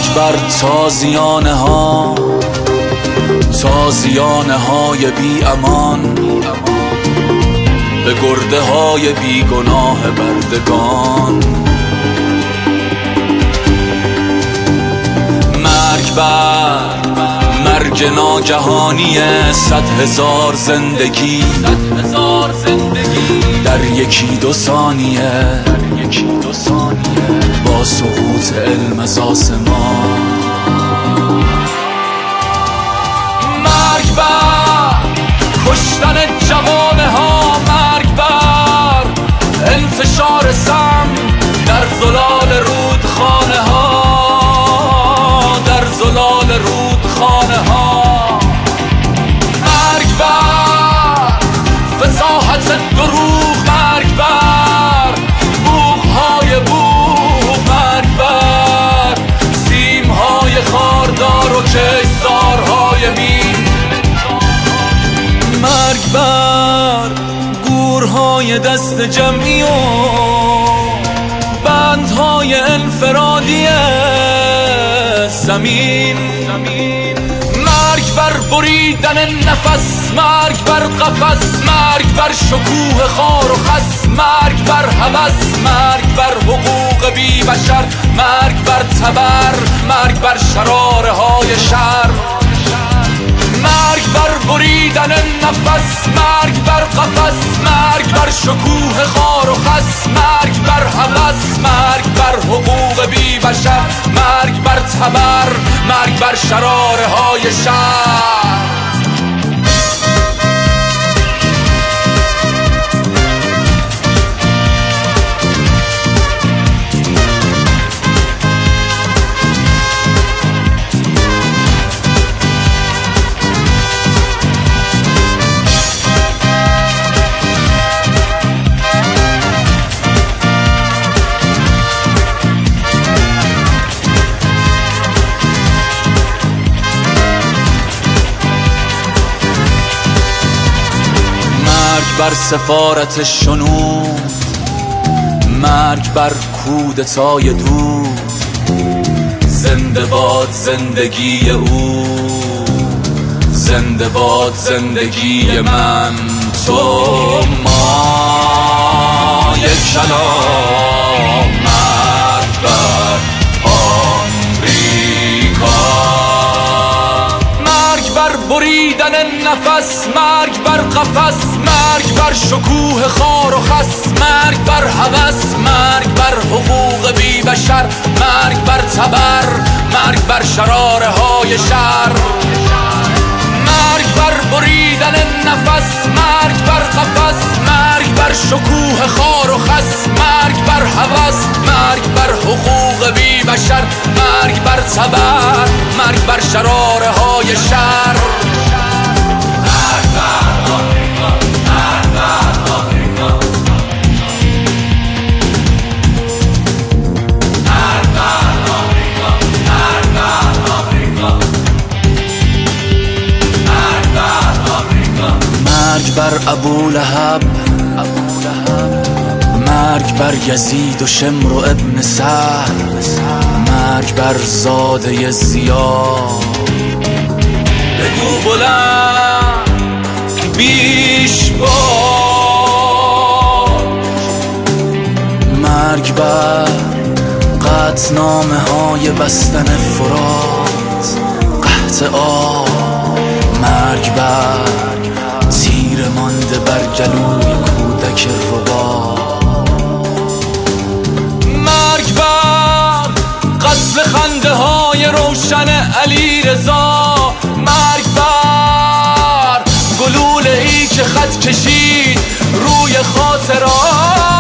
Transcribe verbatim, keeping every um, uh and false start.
بر تازیانه ها، تازیانه های بی امان، به گرده های بی گناه بردگان. مرگ بر مرگ ناگهانی صد هزار زندگی در یکی دو ثانیه، با سقوط علم از آسمان. مرگ بر کشتن جوانه ها، مرگ بر انتشار سم در زلال رودخانه ها، در زلال رودخانه ها. مرگ بر فصاحت دروغ، مرگ بر بوق‌های بوق، مرگ بر سیم‌های خاردار و کشتزارهای مین. مرگ بر گورهای دست جمعی و بندهای انفرادی زمین. مرگ بر بریدن نفس، مرگ بر قفس، مرگ بر شکوه خار و خس، مرگ بر هوس، مرگ بر حقوق بی بشر، مرگ بر تبر، مرگ بر شراره های شر. مرگ بر بریدن نفس، مرگ بر قفس، مرگ بر شکوه خار و خس، مرگ بر هوس، مرگ بر حقوق بی بشر، مرگ بر تبر، مرگ بر شراره های شر. بر سفارت شنو، مرگ بر کودتای دور. زنده باد زندگی او، زنده باد زندگی من، تو ما. یک کلام مرگ بر آمریکا. مرگ بر بریدن نفس، مرگ بر قفس، مرگ بر شکوه خار و خس، مرگ بر هوس، مرگ بر حقوق بی بشر، مرگ بر تبر، مرگ بر شراره های شر. مرگ بر بریدن نفس، مرگ بر قفس، مرگ بر شکوه خار و خس، مرگ بر هوس، مرگ بر حقوق بی بشر، مرگ بر تبر، مرگ بر شراره های شر. مرگ بر ابولهب، مرگ بر یزید و شمر و ابن سعد، مرگ بر زاده زیاد. بگو بلند بیش باد. مرگ بر قطعنامه های بستن فرات، قحط آب. مرگ بر تیر مانده بر گلوی کودک ربا. مرگ بر قصد خنده های روشن علی رضا. مرگ بر گلوله ای که خط کشید روی خاطرات.